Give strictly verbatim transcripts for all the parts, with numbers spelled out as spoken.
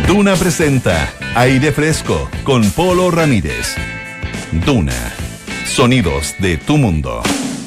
Duna presenta Aire Fresco con Polo Ramírez. Duna, sonidos de tu mundo.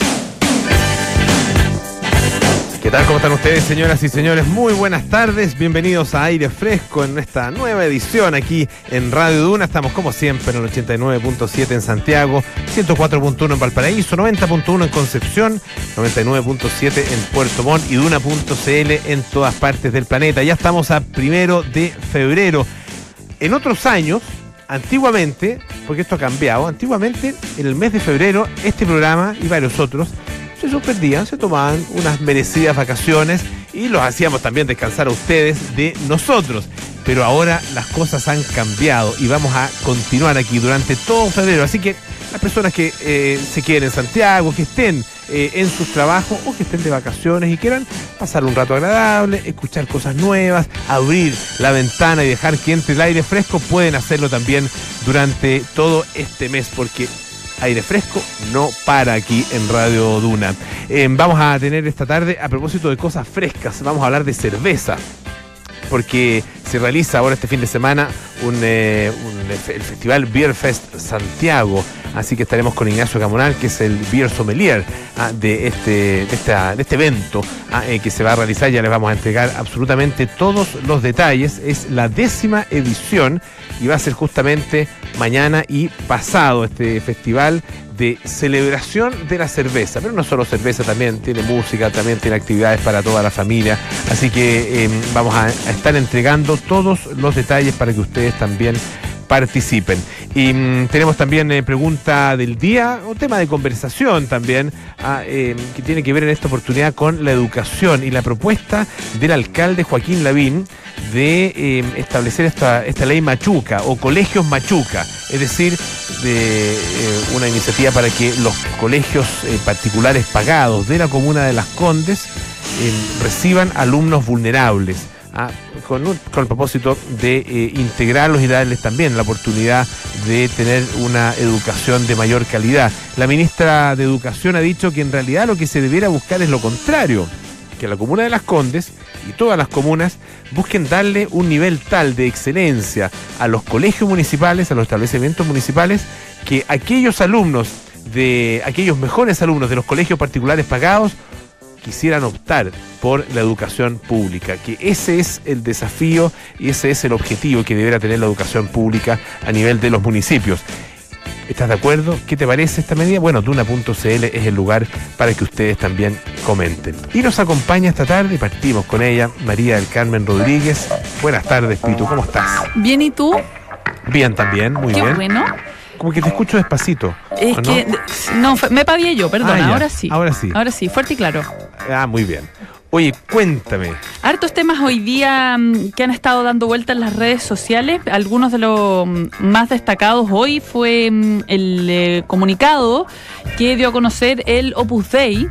¿Qué tal? ¿Cómo están ustedes, señoras y señores? Muy buenas tardes, bienvenidos a Aire Fresco en esta nueva edición aquí en Radio Duna. Estamos como siempre en el ochenta y nueve punto siete en Santiago, ciento cuatro punto uno en Valparaíso, noventa punto uno en Concepción, noventa y nueve punto siete en Puerto Montt y Duna punto c l en todas partes del planeta. Ya estamos a primero de febrero. En otros años, antiguamente, porque esto ha cambiado, antiguamente en el mes de febrero este programa y varios otros se suspendían, se tomaban unas merecidas vacaciones y los hacíamos también descansar a ustedes de nosotros. Pero ahora las cosas han cambiado y vamos a continuar aquí durante todo febrero. Así que las personas que eh, se queden en Santiago, que estén eh, en sus trabajos o que estén de vacaciones y quieran pasar un rato agradable, escuchar cosas nuevas, abrir la ventana y dejar que entre el aire fresco, pueden hacerlo también durante todo este mes, porque Aire Fresco no para aquí en Radio Duna. Eh, vamos a tener esta tarde, a propósito de cosas frescas, vamos a hablar de cerveza, porque se realiza ahora este fin de semana un, eh, un, el Festival Beer Fest Santiago. Así que estaremos con Ignacio Camonal, que es el Beer Sommelier ah, de, este, de, esta, de este evento ah, eh, que se va a realizar. Ya les vamos a entregar absolutamente todos los detalles. Es la décima edición y va a ser justamente mañana y pasado este festival de celebración de la cerveza. Pero no solo cerveza, también tiene música, también tiene actividades para toda la familia. Así que eh, vamos a, a estar entregando todos los detalles para que ustedes también participen. Y mmm, tenemos también eh, pregunta del día, o tema de conversación también, ah, eh, que tiene que ver en esta oportunidad con la educación y la propuesta del alcalde Joaquín Lavín de eh, establecer esta, esta ley Machuca o colegios Machuca, es decir, de, eh, una iniciativa para que los colegios eh, particulares pagados de la comuna de Las Condes eh, reciban alumnos vulnerables. Ah, con, un, con el propósito de eh, integrarlos y darles también la oportunidad de tener una educación de mayor calidad. La ministra de Educación ha dicho que en realidad lo que se debiera buscar es lo contrario, que la comuna de Las Condes y todas las comunas busquen darle un nivel tal de excelencia a los colegios municipales, a los establecimientos municipales, que aquellos alumnos, de aquellos mejores alumnos de los colegios particulares pagados quisieran optar por la educación pública, que ese es el desafío y ese es el objetivo que deberá tener la educación pública a nivel de los municipios. ¿Estás de acuerdo? ¿Qué te parece esta medida? Bueno, Duna punto c l es el lugar para que ustedes también comenten. Y nos acompaña esta tarde, y partimos con ella, María del Carmen Rodríguez. Buenas tardes, Pitu, ¿cómo estás? Bien, ¿y tú? Bien también, muy Qué bien. Bueno. Como que te escucho despacito. Es ¿no? que, no, me pavié yo, perdón, Ah, ahora sí. Ahora sí. Ahora sí, fuerte y claro. Ah, muy bien. Oye, cuéntame. Hartos temas hoy día um, que han estado dando vuelta en las redes sociales. Algunos de los um, más destacados hoy fue um, el eh, comunicado que dio a conocer el Opus Dei,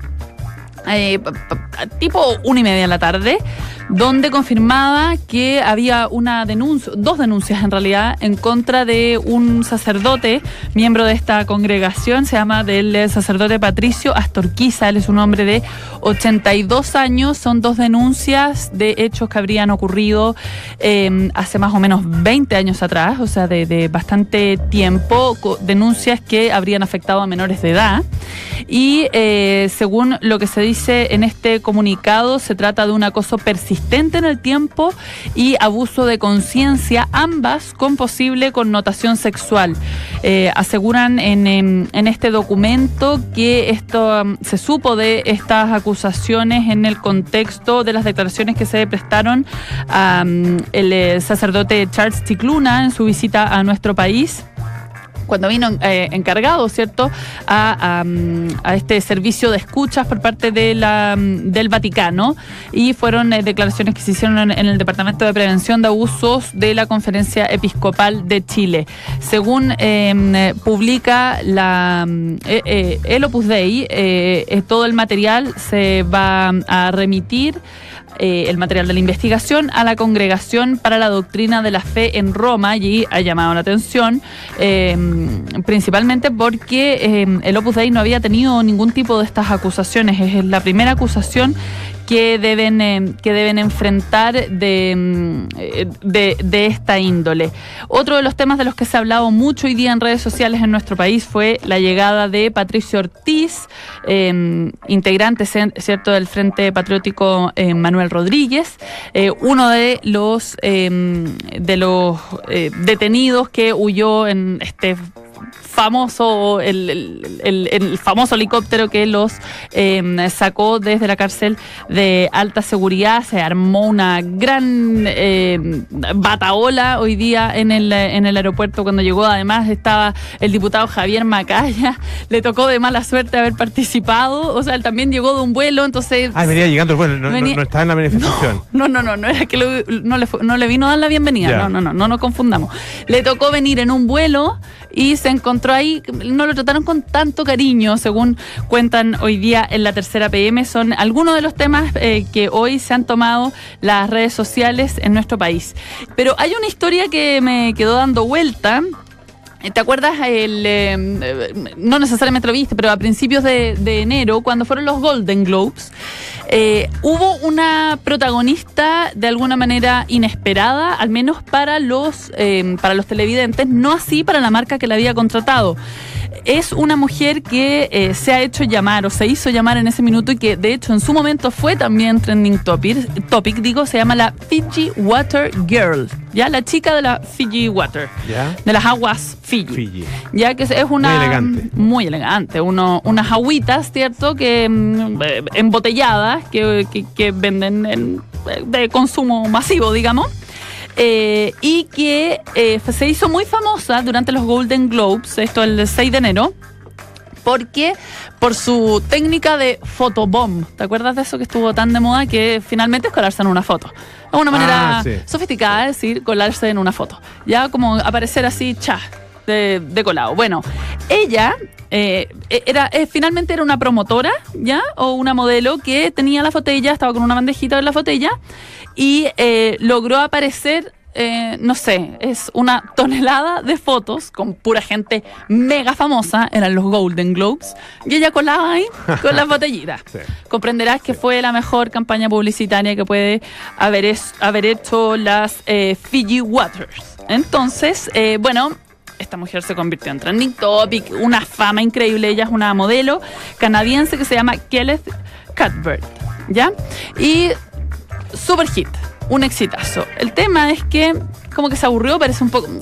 eh, tipo una y media de la tarde, donde confirmaba que había una denuncia, dos denuncias en realidad, en contra de un sacerdote, miembro de esta congregación, se llama del sacerdote Patricio Astorquiza, él es un hombre de ochenta y dos años, son dos denuncias de hechos que habrían ocurrido eh, hace más o menos veinte años atrás, o sea, de, de bastante tiempo, denuncias que habrían afectado a menores de edad, y eh, según lo que se dice en este comunicado, se trata de un acoso persistente en el tiempo y abuso de conciencia, ambas con posible connotación sexual. Eh, aseguran en, en, en este documento que esto um, se supo de estas acusaciones en el contexto de las declaraciones que se prestaron a um, el eh, sacerdote Charles Cicluna en su visita a nuestro país, cuando vino eh, encargado, ¿cierto?, a, a, a este servicio de escuchas por parte de la, del Vaticano, y fueron eh, declaraciones que se hicieron en, en el Departamento de Prevención de Abusos de la Conferencia Episcopal de Chile. Según eh, publica la, eh, eh, el Opus Dei, eh, todo el material se va a remitir, Eh, el material de la investigación, a la Congregación para la Doctrina de la Fe en Roma, y ha llamado la atención eh, principalmente porque eh, el Opus Dei no había tenido ningún tipo de estas acusaciones. Es la primera acusación que deben, eh, que deben enfrentar de, de, de esta índole. Otro de los temas de los que se ha hablado mucho hoy día en redes sociales en nuestro país fue la llegada de Patricio Ortiz, eh, integrante, ¿cierto?, del Frente Patriótico eh, Manuel Rodríguez, eh, uno de los, eh, de los eh, detenidos que huyó en este famoso el, el, el, el famoso helicóptero que los eh, sacó desde la cárcel de alta seguridad. Se armó una gran eh, bataola hoy día en el, en el aeropuerto cuando llegó. Además estaba el diputado Javier Macaya, le tocó de mala suerte haber participado, o sea, él también llegó de un vuelo, entonces... Ah, venía llegando el vuelo, no, venía, no, no estaba en la manifestación. No, no, no, no era que lo, no, le fue, no le vino a dar la bienvenida, yeah. no, no, no, no nos confundamos. Le tocó venir en un vuelo y se encontró ahí, no lo trataron con tanto cariño, según cuentan hoy día en la tercera P M. Son algunos de los temas eh, que hoy se han tomado las redes sociales en nuestro país. Pero hay una historia que me quedó dando vuelta. ¿Te acuerdas? El, eh, no necesariamente lo viste, pero a principios de, de enero, cuando fueron los Golden Globes, eh, hubo una protagonista de alguna manera inesperada, al menos para los, eh, para los televidentes, no así para la marca que la había contratado. Es una mujer que eh, se ha hecho llamar o se hizo llamar en ese minuto y que de hecho en su momento fue también trending topic, topic digo, se llama la Fiji Water Girl, ya, la chica de la Fiji Water, ¿ya? De las aguas Fiji, Fiji. Ya que es una muy elegante, muy elegante uno, unas agüitas, cierto, que mm, embotelladas que, que, que venden en, de consumo masivo, digamos. Eh, y que eh, se hizo muy famosa durante los Golden Globes, esto el seis de enero, porque por su técnica de photobomb. ¿Te acuerdas de eso que estuvo tan de moda que finalmente es colarse en una foto? Es una manera ah, sí. sofisticada de decir colarse en una foto. Ya como aparecer así, cha, de, de colado. Bueno, ella... Eh, era eh, finalmente era una promotora, ¿ya? O una modelo que tenía la botella, estaba con una bandejita en la botella y eh, logró aparecer, eh, no sé, es una tonelada de fotos con pura gente mega famosa, eran los Golden Globes, y ella colaba ahí con las botellitas. Sí. Comprenderás que fue la mejor campaña publicitaria que puede haber, es, haber hecho las eh, Fiji Waters. Entonces, eh, bueno... esta mujer se convirtió en trending topic, una fama increíble. Ella es una modelo canadiense que se llama Kelleth Cuthbert, ¿ya? Y super hit, un exitazo. El tema es que como que se aburrió, parece un poco...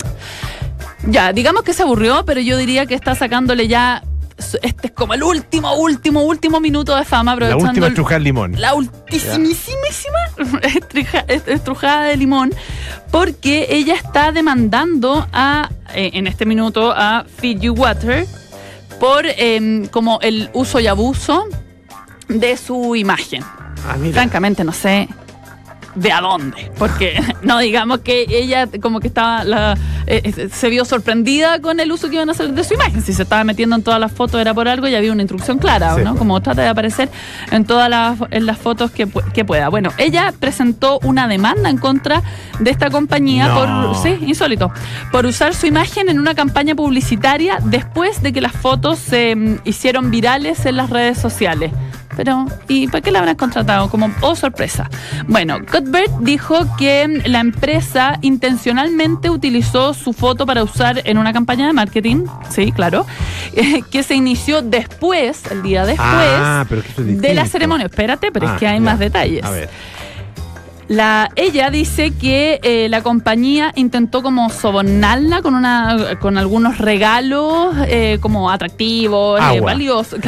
Ya, digamos que se aburrió, pero yo diría que está sacándole ya... Este es como el último, último, último minuto de fama. La última estrujada de limón. La ultimísimísima estrujada de limón, porque ella está demandando a, eh, en este minuto, a Fiji Water por eh, como el uso y abuso de su imagen. Ah, mira. Francamente, no sé de a dónde, porque no digamos que ella como que estaba la, eh, se vio sorprendida con el uso que iban a hacer de su imagen. Si se estaba metiendo en todas las fotos era por algo y había una instrucción clara, sí, ¿no? Como trata de aparecer en todas las, en las fotos que, que pueda. Bueno, ella presentó una demanda en contra de esta compañía, no. por, sí, insólito, por usar su imagen en una campaña publicitaria después de que las fotos se um, hicieron virales en las redes sociales. Pero, ¿y para qué la habrán contratado? Como, oh, sorpresa. Bueno, Cuthbert dijo que la empresa intencionalmente utilizó su foto para usar en una campaña de marketing, sí, claro, eh, que se inició después, el día después ah, pero que es de la ceremonia. Espérate, pero ah, es que hay ya. más detalles. A ver. La, ella dice que eh, la compañía intentó como sobornarla con una con algunos regalos eh, como atractivos, eh, valiosos.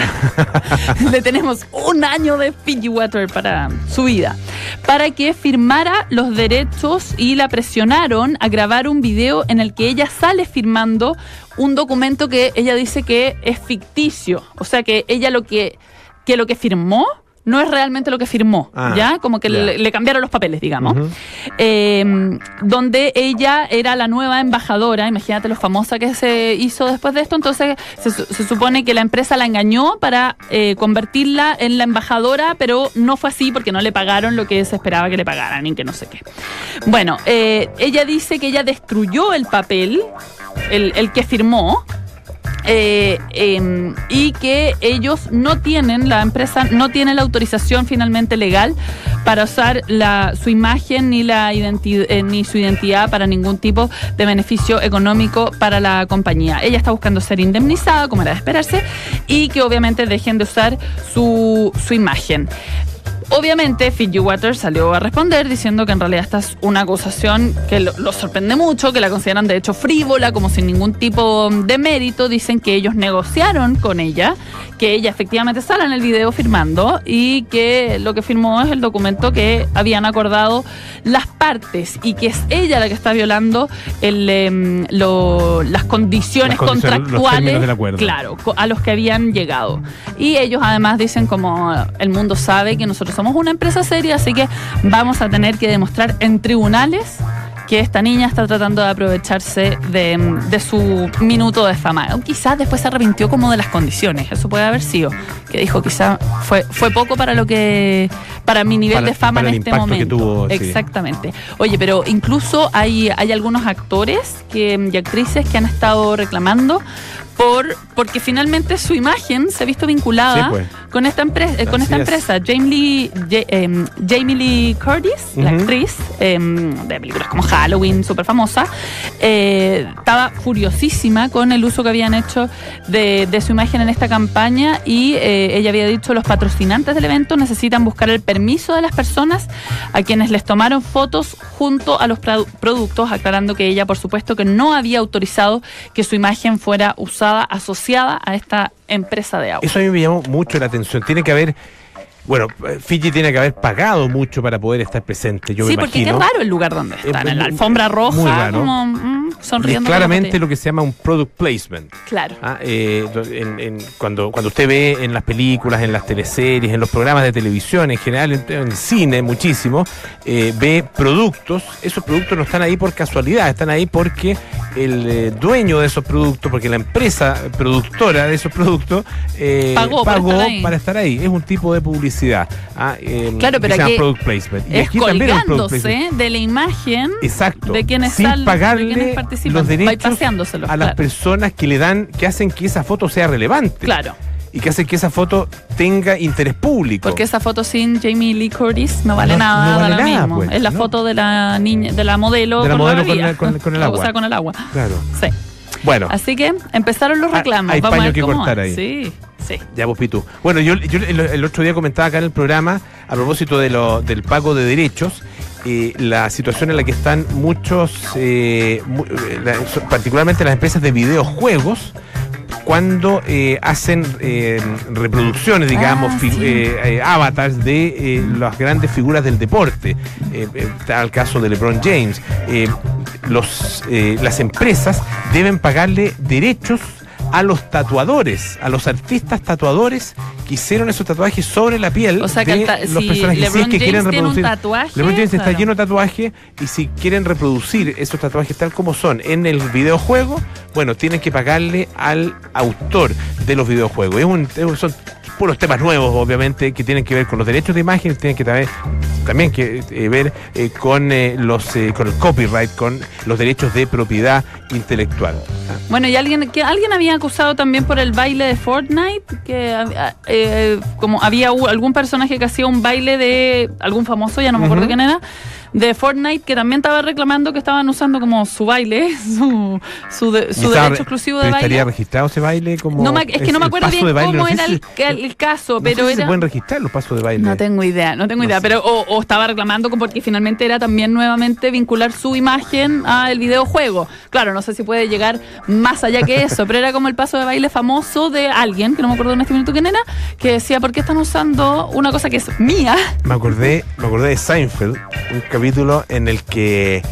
Le tenemos un año de Fiji Water para su vida, para que firmara los derechos, y la presionaron a grabar un video en el que ella sale firmando un documento que ella dice que es ficticio. O sea que ella lo que, que lo que firmó no es realmente lo que firmó, ah, ¿ya? Como que yeah. le, le cambiaron los papeles, digamos. Uh-huh. Eh, donde ella era la nueva embajadora, imagínate lo famosa que se hizo después de esto. Entonces se, se supone que la empresa la engañó para eh, convertirla en la embajadora, pero no fue así porque no le pagaron lo que se esperaba que le pagaran y que no sé qué. Bueno, eh, ella dice que ella destruyó el papel, el, el que firmó, eh, eh, y que ellos no tienen, la empresa no tiene la autorización finalmente legal para usar la, su imagen ni, la identi- eh, ni su identidad para ningún tipo de beneficio económico para la compañía. Ella está buscando ser indemnizada, como era de esperarse, y que obviamente dejen de usar su, su imagen. Obviamente, Fiji Water salió a responder diciendo que en realidad esta es una acusación que lo, lo sorprende mucho, que la consideran de hecho frívola, como sin ningún tipo de mérito. Dicen que ellos negociaron con ella, que ella efectivamente sale en el video firmando y que lo que firmó es el documento que habían acordado las partes y que es ella la que está violando el, eh, lo, las condiciones, las condiciones contractuales, del acuerdo. Claro, a los que habían llegado. Y ellos además dicen, como el mundo sabe que nosotros somos una empresa seria, así que vamos a tener que demostrar en tribunales que esta niña está tratando de aprovecharse de, de su minuto de fama. O quizás después se arrepintió como de las condiciones, eso puede haber sido, que dijo quizás fue, fue poco para lo que para mi nivel para, de fama para en el este impacto momento. Que tuvo, exactamente. Sí. Oye, pero incluso hay, hay algunos actores que, y actrices que han estado reclamando por porque finalmente su imagen se ha visto vinculada sí, pues. con esta empresa, eh, con esta es. empresa. Jamie Lee, J, eh, Jamie Lee Curtis, uh-huh. la actriz eh, de películas como Halloween, súper famosa, eh, estaba furiosísima con el uso que habían hecho de, de su imagen en esta campaña y eh, ella había dicho: los patrocinantes del evento necesitan buscar el permiso de las personas a quienes les tomaron fotos junto a los produ- productos, aclarando que ella, por supuesto, que no había autorizado que su imagen fuera usada asociada a esta empresa de agua. Eso a mí me llamó mucho la atención. Tiene que haber, bueno, Fiji tiene que haber pagado mucho para poder estar presente, yo sí, me imagino. Sí, porque qué raro el lugar donde están, eh, en la alfombra roja, muy raro. como mm, sonriendo. Y claramente lo que se llama un product placement. Claro. Ah, eh, en, en, cuando, cuando usted ve en las películas, en las teleseries, en los programas de televisión, en general, en, en cine muchísimo, eh, ve productos. Esos productos no están ahí por casualidad, están ahí porque el eh, dueño de esos productos, porque la empresa productora de esos productos eh, pagó, pagó para, estar para estar ahí. Es un tipo de publicidad. Ah, eh, claro, pero que se aquí llama product placement. Y es aquí también es product colgándose placement. de la imagen. Exacto. De quienes sin sal, pagarle de quienes participan, los derechos a las claro. personas que le dan, que hacen que esa foto sea relevante. Claro. Y que hacen que esa foto tenga interés público. Porque esa foto sin Jamie Lee Curtis no vale no, nada, no vale da lo nada, mismo. pues, es la no. foto de la niña, de la modelo, de la con, modelo la con, la, con, con el agua. O sea, con el agua. Claro. Sí. Bueno. Así que empezaron los reclamos. Hay Vamos paño a ver que cómo cortar va. ahí. Sí, sí. Ya vos, Pitu. Bueno, yo, yo el, el otro día comentaba acá en el programa, a propósito de lo, del pago de derechos, eh, la situación en la que están muchos, eh, mu- la, particularmente las empresas de videojuegos, cuando eh, hacen eh, reproducciones, digamos, Ah, fi- sí. eh, eh, avatars de eh, las grandes figuras del deporte. Eh, eh, está el caso de LeBron James. Eh, los, eh, las empresas deben pagarle derechos a los tatuadores, a los artistas tatuadores que hicieron esos tatuajes sobre la piel O sea que de el ta- los si personajes. Si es LeBron que James quieren tiene un reproducir. tatuaje, LeBron James está claro. lleno de tatuajes y si quieren reproducir esos tatuajes tal como son en el videojuego, bueno, tienen que pagarle al autor de los videojuegos. Es un, es un- son puros temas nuevos, obviamente, que tienen que ver con los derechos de imagen, tienen que también, también que eh, ver eh, con eh, los eh, con el copyright, con los derechos de propiedad intelectual. Ah. Bueno, y alguien que alguien había acusado también por el baile de Fortnite, que eh, eh, como había u- algún personaje que hacía un baile de algún famoso, ya no me acuerdo Ujú. quién era, de Fortnite, que también estaba reclamando que estaban usando como su baile, su, su, de- su Y estaba- derecho exclusivo de pero baile. ¿Estaría registrado ese baile? Como No me- es que no me el acuerdo paso bien de baile? cómo No sé era si- el, el- el caso, no pero sé si era... se pueden registrar los pasos de baile. No tengo idea, no tengo No idea, sé. pero o, o estaba reclamando como porque finalmente era también nuevamente vincular su imagen al videojuego. Claro, no sé si puede llegar más allá que eso, pero era como el paso de baile famoso de alguien, que no me acuerdo en este minuto quién era, que decía, ¿por qué están usando una cosa que es mía? Me acordé, me acordé de Seinfeld, un capítulo en el que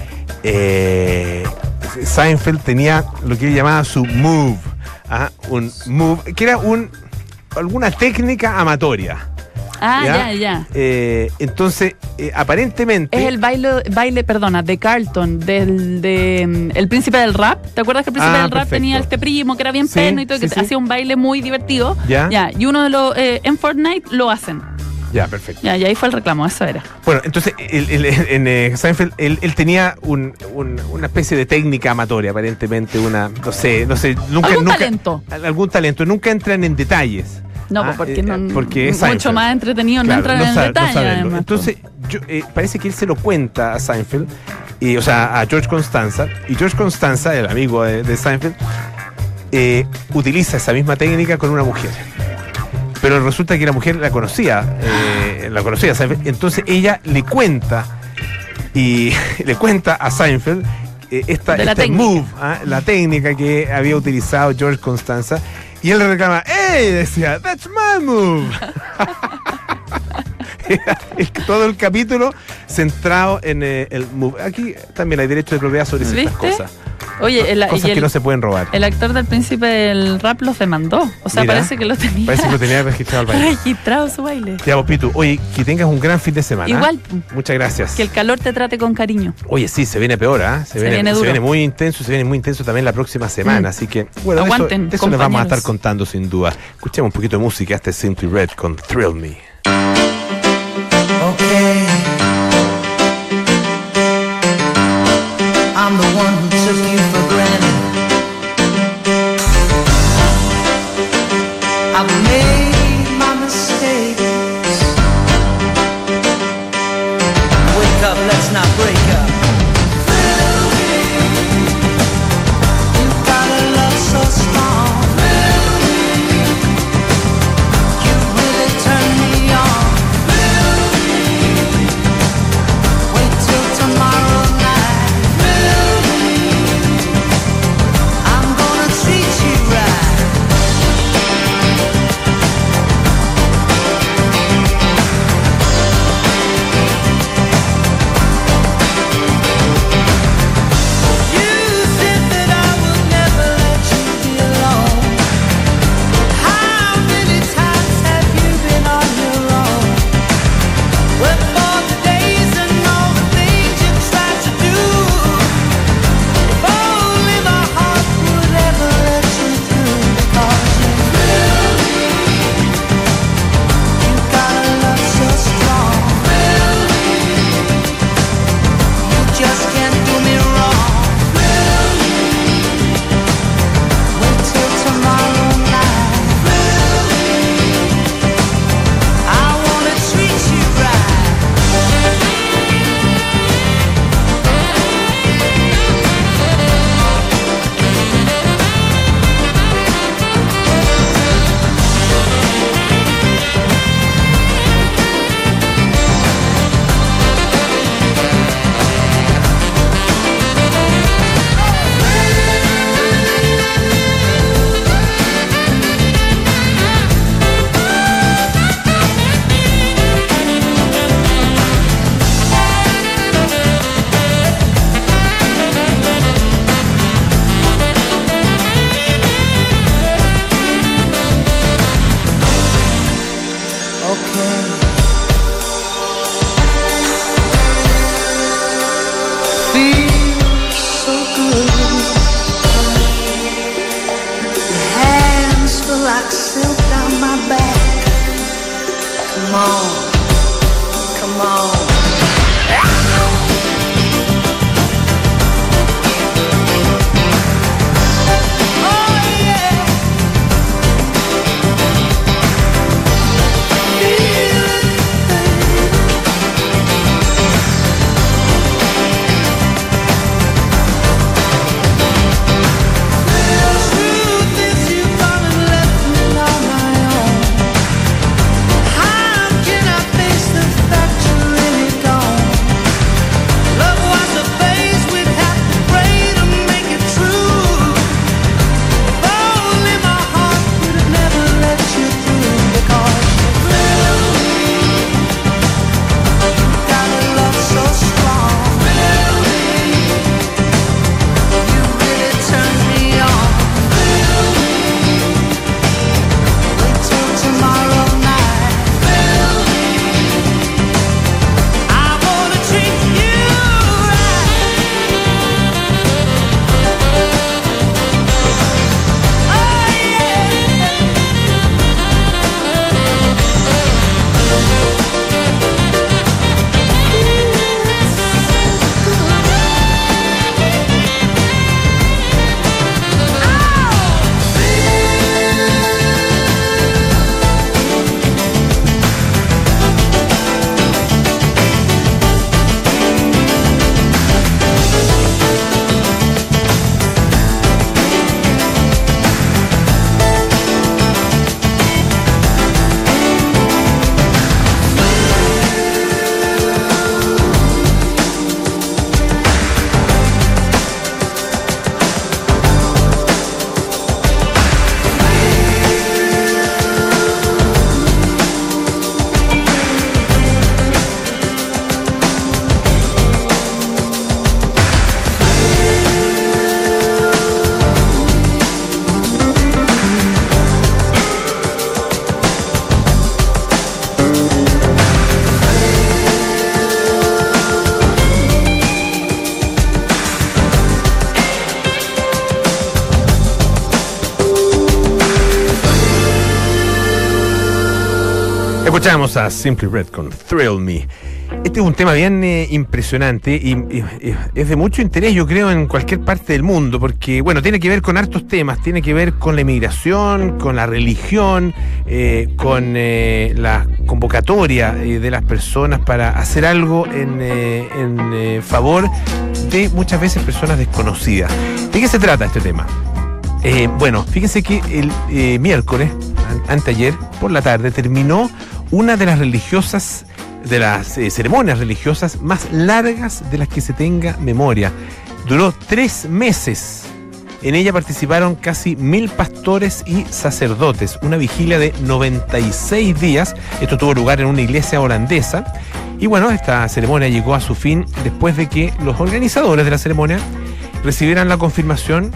eh, Seinfeld tenía lo que él llamaba su move, ¿ah? un move, que era un alguna técnica amatoria. Ah, ¿Ya? ya, ya. Eh, entonces, eh, aparentemente... Es el baile, baile, perdona, de Carlton, del de, mm, el príncipe del rap. ¿Te acuerdas que el príncipe Ah, del rap perfecto. tenía este primo que era bien Sí, perno y todo, sí, que sí. hacía un baile muy divertido? ¿Ya? Ya, y uno de los, eh, en Fortnite lo hacen. Ya, perfecto. Ya, y ahí fue el reclamo, eso era. Bueno, entonces, el, el, en eh, Seinfeld, él, él tenía un, un, una especie de técnica amatoria, aparentemente, una, no sé, no sé, nunca... ¿Algún nunca, talento? Algún talento, nunca entran en detalles. No, Ah, porque, eh, no, porque es mucho Seinfeld. más entretenido, Claro, no entran no en sabe- el detalle. no saberlo. además. Entonces, yo, eh, parece que él se lo cuenta a Seinfeld, y, o sea, a George Constanza, y George Constanza, el amigo de, de Seinfeld, eh, utiliza esa misma técnica con una mujer. Pero resulta que la mujer la conocía, eh, la conocía a Seinfeld, entonces ella le cuenta, y le cuenta a Seinfeld eh, esta, De la este técnica. move, ¿ah? La técnica que había utilizado George Constanza, y él le reclama, ¡Ey! Decía, ¡That's my move! El- todo el capítulo centrado en eh, el move. Aquí también hay derecho de propiedad sobre ciertas ¿Viste? cosas. Oye, el, Cosas y el, que no se pueden robar. el actor del príncipe del rap los demandó. O sea, Mira, parece que lo tenía Parece que lo tenía registrado al baile. registrado su baile. Ya, vos, Pitu, oye, que tengas un gran fin de semana. Igual, Muchas gracias. que el calor te trate con cariño. Oye, sí, se viene peor, ¿ah? Se, Se viene, viene se duro. viene muy intenso, se viene muy intenso también la próxima semana. Mm. Así que, bueno, de Aguanten, eso, de eso les vamos a compañeros. estar contando sin duda. Escuchemos un poquito de música. Este es Simply Red con Thrill Me. Okay. I'm the one who took you for granted. I've made my mistakes. Wake up, let's not break up. Thrill me. You got a love so strong. Thrill me. You really turn me on. Wait till tomorrow night. I'm gonna treat you right. You said that I would never let you be alone. How many times have you been on your own? Well, for the days and all the things you tried to do, if only my heart would ever let you through. Because you thrill me. You got a love so strong. Thrill me. You just can't do me wrong. Thrill me. Wait till tomorrow night. Thrill me. I wanna treat you right. Okay. Feels so good. Your hands feel like silk down my back. Come on, come on. Oh yeah. Truth is you gone and left me on my own. How can I face the fact you're in Escuchamos a Simply Red con Thrill Me. Este es un tema bien eh, impresionante y, y, y es de mucho interés, yo creo, en cualquier parte del mundo, porque, bueno, tiene que ver con hartos temas, tiene que ver con la inmigración, con la religión, eh, con eh, la convocatoria eh, de las personas para hacer algo en, eh, en eh, favor de muchas veces personas desconocidas. ¿De qué se trata este tema? Eh, bueno, fíjense que el eh, miércoles, an- anteayer, por la tarde, terminó una de las religiosas de las eh, ceremonias religiosas más largas de las que se tenga memoria. Duró tres meses. En ella participaron casi mil pastores y sacerdotes. Una vigilia de noventa y seis días. Esto tuvo lugar en una iglesia holandesa. Y bueno, esta ceremonia llegó a su fin después de que los organizadores de la ceremonia recibieran la confirmación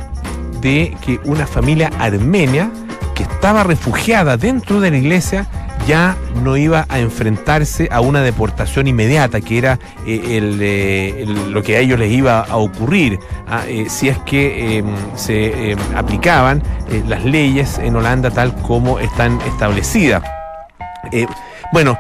de que una familia armenia que estaba refugiada dentro de la iglesia ya no iba a enfrentarse a una deportación inmediata, que era eh, el, eh, el, lo que a ellos les iba a ocurrir ah, eh, si es que eh, se eh, aplicaban eh, las leyes en Holanda tal como están establecidas. Eh, bueno,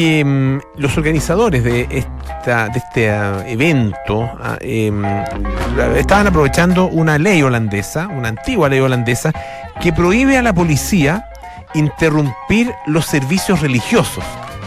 eh, los organizadores de, esta, de este uh, evento uh, eh, estaban aprovechando una ley holandesa, una antigua ley holandesa, que prohíbe a la policía interrumpir los servicios religiosos.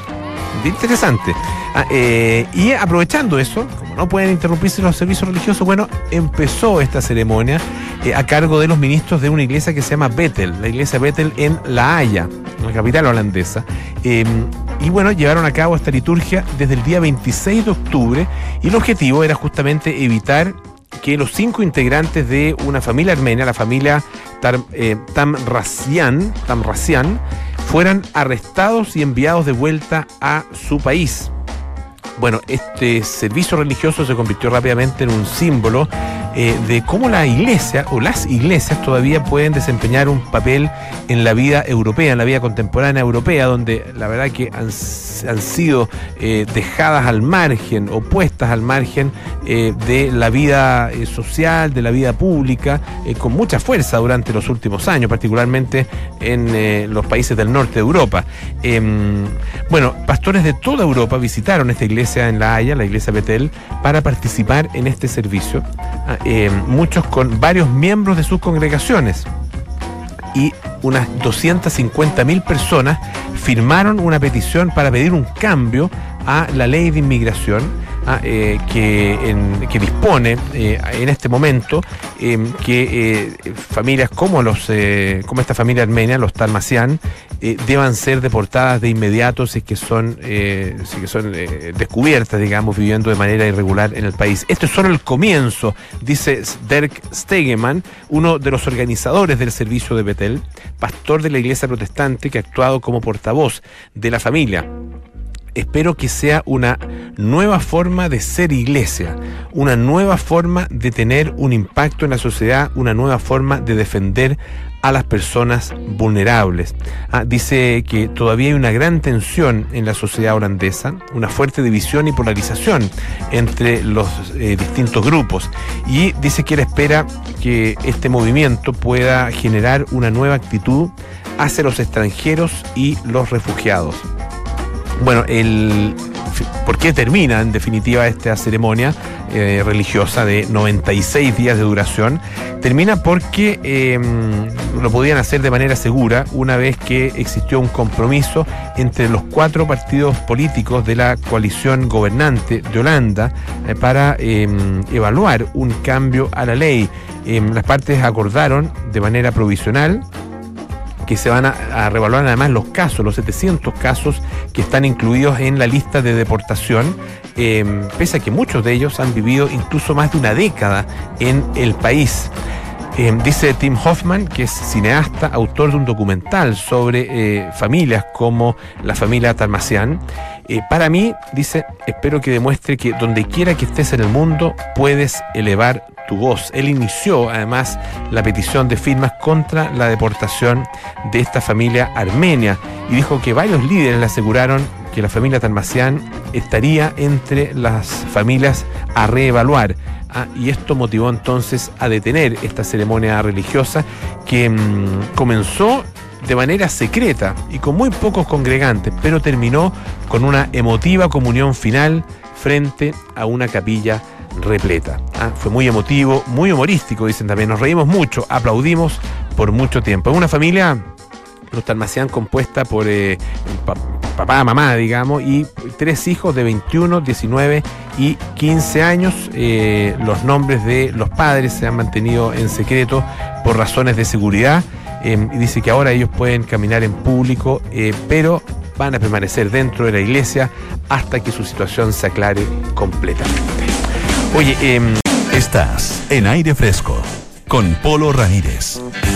Interesante. Ah, eh, y aprovechando eso, como no pueden interrumpirse los servicios religiosos, bueno, empezó esta ceremonia eh, a cargo de los ministros de una iglesia que se llama Bethel, la iglesia Bethel en La Haya, en la capital holandesa. Eh, y bueno, llevaron a cabo esta liturgia desde el día veintiséis de octubre y el objetivo era justamente evitar que los cinco integrantes de una familia armenia, la familia Tar, eh, Tamrazian, Tamrazian, fueran arrestados y enviados de vuelta a su país. Bueno, este servicio religioso se convirtió rápidamente en un símbolo eh, de cómo la iglesia o las iglesias todavía pueden desempeñar un papel en la vida europea, en la vida contemporánea europea, donde la verdad que han, han sido eh, dejadas al margen o puestas al margen eh, de la vida eh, social, de la vida pública, eh, con mucha fuerza durante los últimos años, particularmente en eh, los países del norte de Europa. Eh, bueno, pastores de toda Europa visitaron esta iglesia en La Haya, la iglesia Bethel, para participar en este servicio, eh, muchos con varios miembros de sus congregaciones, y unas doscientas cincuenta mil personas firmaron una petición para pedir un cambio a la ley de inmigración ah, eh, que, en, que dispone eh, en este momento eh, que eh, familias como los eh, como esta familia armenia, los Tamrazian, eh, deban ser deportadas de inmediato si es que son, eh, si es que son eh, descubiertas, digamos, viviendo de manera irregular en el país. Esto es solo el comienzo, dice Dirk Stegemann, uno de los organizadores del servicio de Bethel, pastor de la iglesia protestante que ha actuado como portavoz de la familia. Espero que sea una nueva forma de ser iglesia, una nueva forma de tener un impacto en la sociedad, una nueva forma de defender a las personas vulnerables. Ah, dice que todavía hay una gran tensión en la sociedad holandesa, una fuerte división y polarización entre los eh, distintos grupos, y dice que él espera que este movimiento pueda generar una nueva actitud hacia los extranjeros y los refugiados. Bueno, el, ¿por qué termina en definitiva esta ceremonia eh, religiosa de noventa y seis días de duración? Termina porque eh, lo podían hacer de manera segura una vez que existió un compromiso entre los cuatro partidos políticos de la coalición gobernante de Holanda eh, para eh, evaluar un cambio a la ley. Eh, las partes acordaron de manera provisional que se van a, a revaluar además los casos, los setecientos casos que están incluidos en la lista de deportación, eh, pese a que muchos de ellos han vivido incluso más de una década en el país. Eh, dice Tim Hoffman, que es cineasta, autor de un documental sobre eh, familias como la familia Tamrazian. Eh, para mí, dice, espero que demuestre que donde quiera que estés en el mundo puedes elevar tu voz. Él inició además la petición de firmas contra la deportación de esta familia armenia y dijo que varios líderes le aseguraron que la familia Tamrazian estaría entre las familias a reevaluar. Ah, y esto motivó entonces a detener esta ceremonia religiosa que mmm, comenzó de manera secreta y con muy pocos congregantes, pero terminó con una emotiva comunión final frente a una capilla repleta. Ah, fue muy emotivo, muy humorístico, dicen también. Nos reímos mucho, aplaudimos por mucho tiempo. Es una familia, los Talmacián, compuesta por eh, pa papá, mamá, digamos, y tres hijos de veintiuno, diecinueve y quince años. Eh, los nombres de los padres se han mantenido en secreto por razones de seguridad. Eh, y dice que ahora ellos pueden caminar en público, eh, pero van a permanecer dentro de la iglesia hasta que su situación se aclare completamente. Oye, eh, Estás en Aire Fresco con Polo Ramírez.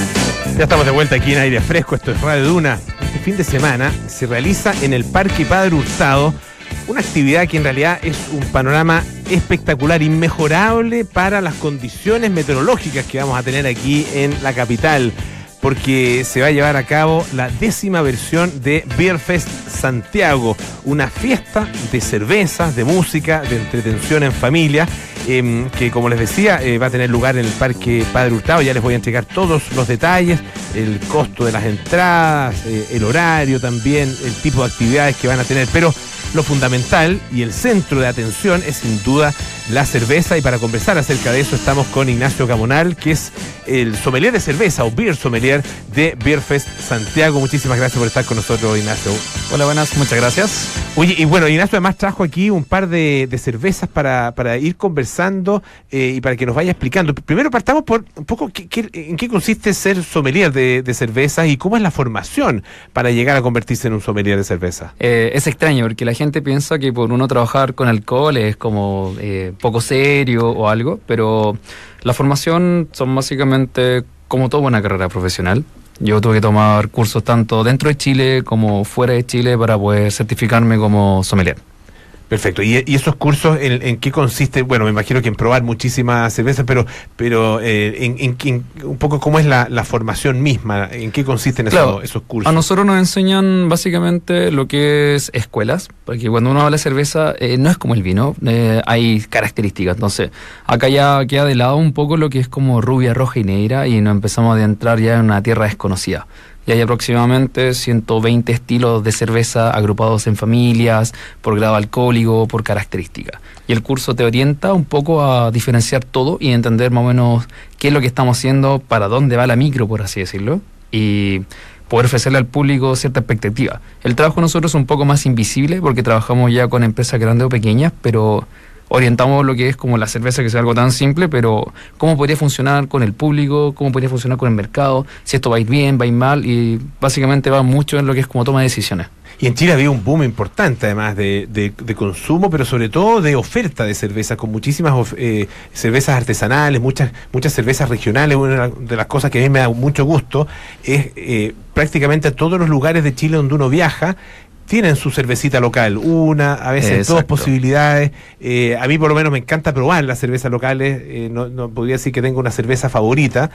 ya estamos de vuelta aquí en Aire Fresco, esto es Radio Duna. Este fin de semana se realiza en el Parque Padre Hurtado una actividad que en realidad es un panorama espectacular, inmejorable para las condiciones meteorológicas que vamos a tener aquí en la capital, porque se va a llevar a cabo la décima versión de Beer Fest Santiago, una fiesta de cervezas, de música, de entretención en familia, eh, que como les decía, eh, va a tener lugar en el Parque Padre Hurtado. Ya les voy a entregar todos los detalles, el costo de las entradas, eh, el horario también, el tipo de actividades que van a tener, pero lo fundamental y el centro de atención es sin duda la cerveza, y para conversar acerca de eso estamos con Ignacio Gamonal, que es el sommelier de cerveza o beer sommelier de Beer Fest Santiago. Muchísimas gracias por estar con nosotros, Ignacio. Hola, buenas, muchas gracias. Oye, y bueno, Ignacio además trajo aquí un par de, de cervezas para, para ir conversando eh, y para que nos vaya explicando. Primero partamos por un poco qué, qué, en qué consiste ser sommelier de, de cervezas y cómo es la formación para llegar a convertirse en un sommelier de cerveza. Eh, es extraño porque la gente piensa que por uno trabajar con alcohol es como eh, poco serio o algo, pero la formación son básicamente como toda buena carrera profesional. Yo tuve que tomar cursos tanto dentro de Chile como fuera de Chile para poder certificarme como sommelier. Perfecto. ¿Y, y esos cursos en, en qué consiste? Bueno, me imagino que en probar muchísimas cervezas, pero pero eh, en, en, en un poco cómo es la, la formación misma, ¿en qué consisten esos, Claro, esos cursos? A nosotros nos enseñan básicamente lo que es escuelas, porque cuando uno habla de cerveza eh, no es como el vino, eh, hay características. Entonces, acá ya queda de lado un poco lo que es como rubia, roja y negra, y nos empezamos a adentrar ya en una tierra desconocida. Y hay aproximadamente ciento veinte estilos de cerveza agrupados en familias, por grado alcohólico, por características. Y el curso te orienta un poco a diferenciar todo y entender más o menos qué es lo que estamos haciendo, para dónde va la micro, por así decirlo, y poder ofrecerle al público cierta expectativa. El trabajo de nosotros es un poco más invisible porque trabajamos ya con empresas grandes o pequeñas, pero orientamos lo que es como la cerveza, que es algo tan simple, pero cómo podría funcionar con el público, cómo podría funcionar con el mercado, si esto va a ir bien, va a ir mal, y básicamente va mucho en lo que es como toma de decisiones. Y en Chile había un boom importante, además de, de, de consumo, pero sobre todo de oferta de cervezas, con muchísimas eh, cervezas artesanales, muchas muchas cervezas regionales. Una de las cosas que a mí me da mucho gusto es eh, prácticamente a todos los lugares de Chile donde uno viaja, tienen su cervecita local, una, a veces Exacto. dos posibilidades. Eh, a mí por lo menos me encanta probar las cervezas locales, eh, no, no podría decir que tengo una cerveza favorita,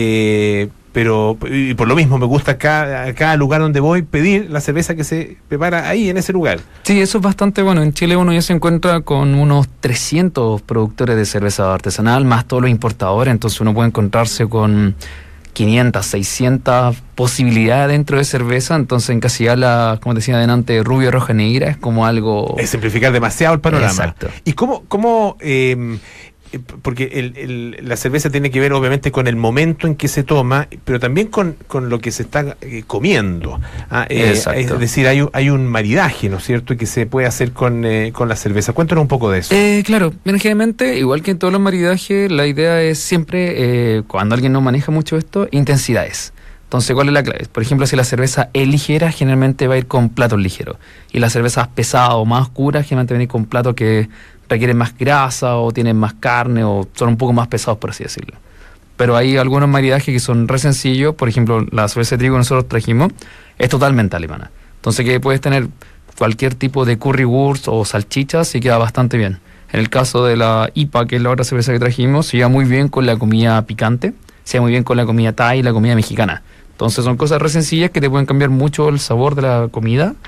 eh, pero y por lo mismo me gusta cada, a cada lugar donde voy pedir la cerveza que se prepara ahí, en ese lugar. Sí, eso es bastante bueno. En Chile uno ya se encuentra con unos trescientos productores de cerveza artesanal, más todos los importadores, entonces uno puede encontrarse con quinientas, seiscientas posibilidades dentro de cerveza. Entonces encasillarla, como decía adelante, rubia, roja, negra, es como algo... Es simplificar demasiado el panorama. Exacto. ¿Y cómo, cómo eh, porque el, el, la cerveza tiene que ver obviamente con el momento en que se toma, pero también con, con lo que se está eh, comiendo. Ah, eh, es decir, hay, hay un maridaje, ¿no es cierto?, que se puede hacer con, eh, con la cerveza. Cuéntanos un poco de eso. Eh, claro, generalmente, igual que en todos los maridajes, la idea es siempre, eh, cuando alguien no maneja mucho esto, intensidades. Entonces, ¿cuál es la clave? Por ejemplo, si la cerveza es ligera, generalmente va a ir con platos ligeros. Y las cervezas pesadas o más oscuras, generalmente van a ir con platos que requieren más grasa o tienen más carne o son un poco más pesados, por así decirlo. Pero hay algunos maridajes que son re sencillos. Por ejemplo, la cerveza de trigo que nosotros trajimos es totalmente alemana. Entonces, que puedes tener cualquier tipo de currywurst o salchichas y queda bastante bien. En el caso de la I P A, que es la otra cerveza que trajimos, se lleva muy bien con la comida picante, se lleva muy bien con la comida thai y la comida mexicana. Entonces son cosas re sencillas que te pueden cambiar mucho el sabor de la comida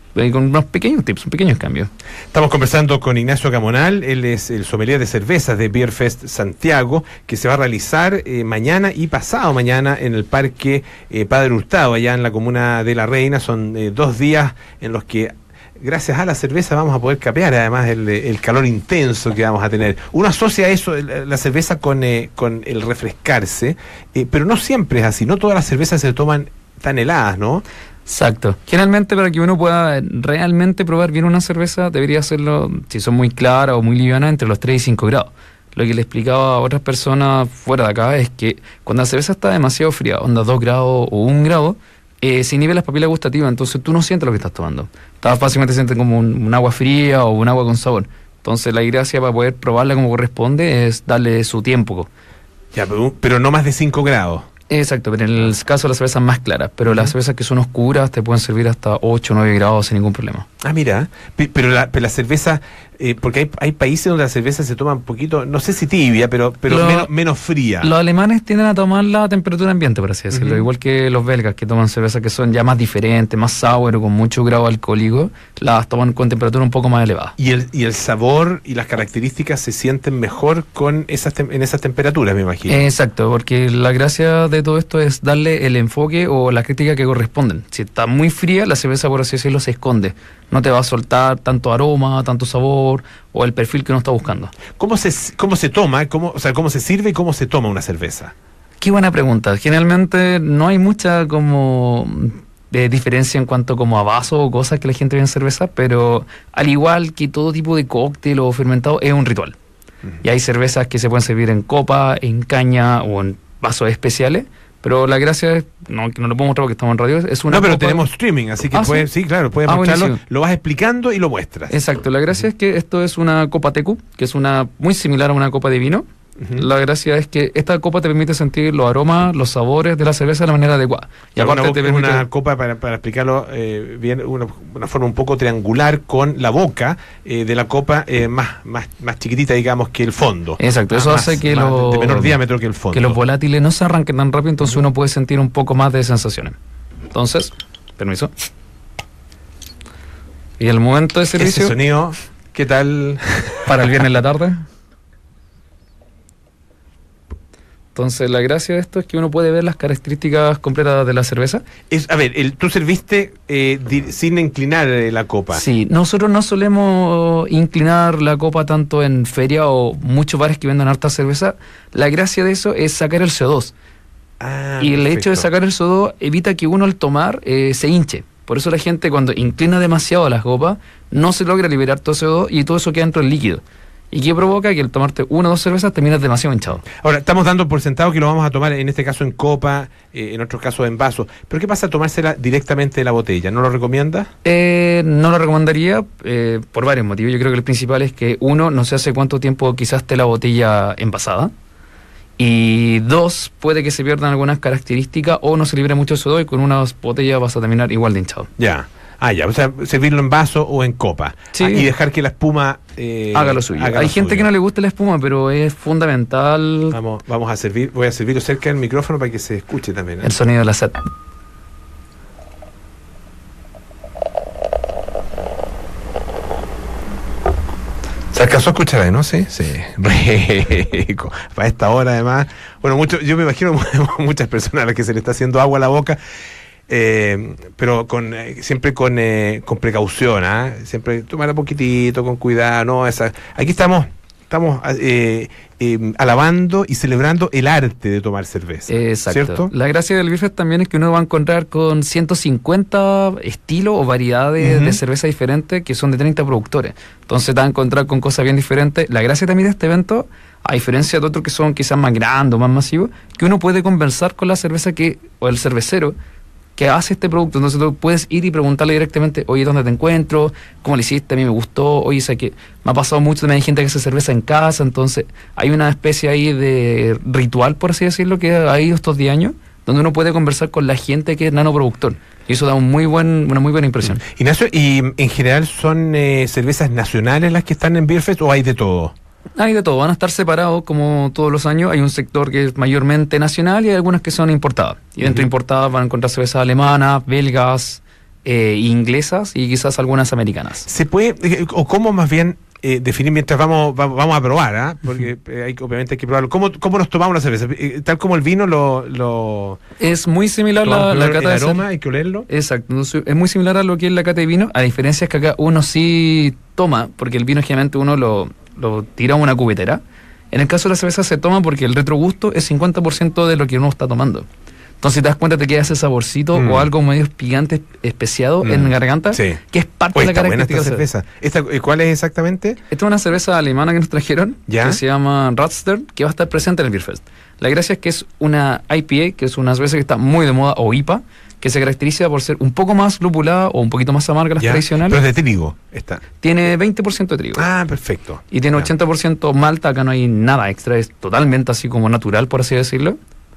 eh, con unos pequeños tips, un pequeños cambios. Estamos conversando con Ignacio Camonal, él es el sommelier de cervezas de Beer Fest Santiago, que se va a realizar eh, mañana y pasado mañana en el Parque eh, Padre Hurtado, allá en la comuna de La Reina. Son eh, dos días en los que, gracias a la cerveza, vamos a poder capear además el, el calor intenso que vamos a tener. Uno asocia eso, la cerveza, con, eh, con el refrescarse, eh, pero no siempre es así, no todas las cervezas se toman tan heladas, ¿no? Exacto. Generalmente, para que uno pueda realmente probar bien una cerveza, debería hacerlo, si son muy claras o muy livianas, entre los tres y cinco grados. Lo que le explicaba a otras personas fuera de acá es que cuando la cerveza está demasiado fría, onda dos grados o un grado, eh, se inhibe las papilas gustativas, entonces tú no sientes lo que estás tomando. Estás fácilmente sientes como un, un agua fría o un agua con sabor. Entonces la gracia para poder probarla como corresponde es darle su tiempo. Ya, pero, pero no más de cinco grados. Exacto, pero en el caso de las cervezas más claras, pero las cervezas que son oscuras te pueden servir hasta ocho o nueve grados sin ningún problema. Ah, mira, pe- pero la, pero la cerveza, eh, porque hay, hay países donde la cerveza se toma un poquito, no sé si tibia, pero, pero Lo- menos, menos fría. Los alemanes tienden a tomar la temperatura ambiente, por así decirlo, Ujú. igual que los belgas, que toman cervezas que son ya más diferentes, más sour o con mucho grado alcohólico, las toman con temperatura un poco más elevada. Y el, y el sabor y las características se sienten mejor con esas tem- en esas temperaturas, me imagino. Exacto, porque la gracia de todo esto es darle el enfoque o la crítica que corresponden. Si está muy fría, la cerveza, por así decirlo, se esconde. No te va a soltar tanto aroma, tanto sabor o el perfil que uno está buscando. ¿Cómo se cómo se toma, cómo, o sea, cómo se sirve y cómo se toma una cerveza? Qué buena pregunta. Generalmente no hay mucha como de diferencia en cuanto como a vaso o cosas que la gente ve en cerveza, pero al igual que todo tipo de cóctel o fermentado es un ritual. Ujú. Y hay cervezas que se pueden servir en copa, en caña o en vasos especiales, pero la gracia es, no, que no lo puedo mostrar porque estamos en radio, es una No, pero copa- tenemos streaming, así que Ah, puedes, ¿sí? sí, claro, puedes Ah, mostrarlo, buenísimo. lo vas explicando y lo muestras. Exacto, la gracia es que esto es una copa Tecu, que es una muy similar a una copa de vino. Ujú. La gracia es que esta copa te permite sentir los aromas, los sabores de la cerveza de la manera adecuada. Y Y aparte una, te boca- permite... una copa, para, para explicarlo eh, bien, una, una forma un poco triangular con la boca eh, de la copa eh, más, más, más chiquitita, digamos, que el fondo. Exacto, eso Ah, hace más- que más lo- de menor diámetro que el fondo. que los volátiles no se arranquen tan rápido, entonces uno puede sentir un poco más de sensaciones. Entonces, permiso. Y el momento de Ese servicio sonido, ¿qué tal? para el viernes en la tarde. Entonces, la gracia de esto es que uno puede ver las características completas de la cerveza. Es, a ver, el, tú serviste eh, di- sin inclinar eh, la copa. Sí, nosotros no solemos inclinar la copa tanto en feria o muchos bares que vendan harta cerveza. La gracia de eso es sacar el C O dos. Ah, Y el hecho de perfecto. sacar el C O dos evita que uno al tomar eh, se hinche. Por eso la gente cuando inclina demasiado la copa no se logra liberar todo C O dos y todo eso queda dentro del líquido. ¿Y qué provoca? Que al tomarte una o dos cervezas terminas demasiado hinchado. Ahora, estamos dando por sentado que lo vamos a tomar, en este caso en copa, eh, en otros casos en vaso. ¿Pero qué pasa a tomársela directamente de la botella? ¿No lo recomiendas? Eh, no lo recomendaría eh, por varios motivos. Yo creo que el principal es que uno, no sé hace cuánto tiempo quizás esté la botella envasada. Y dos, puede que se pierdan algunas características o no se libere mucho el C O dos y con unas botellas vas a terminar igual de hinchado. Ya. Ah, ya. O sea, servirlo en vaso o en copa. Sí. Ah, y dejar que la espuma... eh, Haga lo suyo. haga Hay lo gente suyo. que no le gusta la espuma, pero es fundamental Vamos, vamos a servir, voy a servirlo cerca del micrófono para que se escuche también. ¿eh? el sonido de la sed. Se alcanzó a escuchar ahí, ¿no? Sí, sí. Rico. Para esta hora, además. Bueno, mucho, yo me imagino muchas personas a las que se le está haciendo agua a la boca, eh, pero con eh, siempre con, eh, con precaución, ¿ah? Siempre tomarla poquitito, con cuidado, ¿no? Esa, aquí estamos, estamos eh, eh, alabando y celebrando el arte de tomar cerveza. Exacto. ¿Cierto? La gracia del Beer Fest también es que uno va a encontrar con ciento cincuenta estilos o variedades Ujú. de cerveza diferentes que son de treinta productores. Entonces te vas a encontrar con cosas bien diferentes. La gracia también de este evento, a diferencia de otros que son quizás más grandes o más masivos, que uno puede conversar con la cerveza que o el cervecero que hace este producto. Entonces tú puedes ir y preguntarle directamente, oye, ¿dónde te encuentro? ¿Cómo lo hiciste? A mí me gustó. Oye, sé que me ha pasado mucho, también hay gente que hace cerveza en casa, entonces hay una especie ahí de ritual, por así decirlo, que ha ido estos diez años, donde uno puede conversar con la gente que es nanoproductor. Y eso da un muy buen, una muy buena impresión. Ignacio, ¿y en general son eh, cervezas nacionales las que están en Beer Fest o hay de todo? Hay de todo, van a estar separados como todos los años. Hay un sector que es mayormente nacional y hay algunas que son importadas. Y dentro de Ujú. importadas van a encontrar cervezas alemanas, belgas, eh, inglesas y quizás algunas americanas. ¿Se puede, eh, o cómo más bien eh, definir mientras vamos va- vamos a probar, ¿ah? Porque eh, hay, que- obviamente hay que probarlo? ¿Cómo, cómo nos tomamos la cerveza? Eh, tal como el vino lo... lo Es muy similar lo vamos la, a la probar, cata el de aroma, cer- hay que olerlo. Exacto, entonces, es muy similar a lo que es la cata de vino. A diferencia es que acá uno sí toma, porque el vino generalmente uno lo, lo tira a una cubetera. En el caso de la cerveza se toma porque el retrogusto es cincuenta por ciento de lo que uno está tomando. Entonces, si te das cuenta, te queda ese saborcito Mm. o algo medio picante, especiado Mm. en la garganta, Sí. que es parte Oye, de la está buena esta característica. de la cerveza. cerveza. Esta, eh, ¿Cuál es exactamente? Esta es una cerveza alemana que nos trajeron, ¿Ya? que se llama Radstern, que va a estar presente en el Beer Fest. La gracia es que es una I P A, que es una cerveza que está muy de moda, o I P A, que se caracteriza por ser un poco más lupulada o un poquito más amarga las Ya, tradicionales. pero es de trigo. Esta. Tiene veinte por ciento de trigo. Ah, perfecto. Y tiene Ya. ochenta por ciento malta, acá no hay nada extra, es totalmente así como natural, por así decirlo.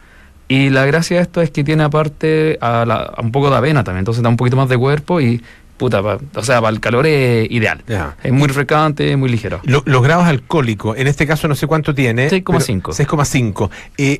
Y la gracia de esto es que tiene aparte a la- a un poco de avena también, entonces da un poquito más de cuerpo y, puta, pa- o sea, para el calor es ideal. Ya. Es muy refrescante, muy ligero. Lo- los grados alcohólicos, en este caso no sé cuánto tiene. seis coma pero- cinco. seis coma cinco. Eh,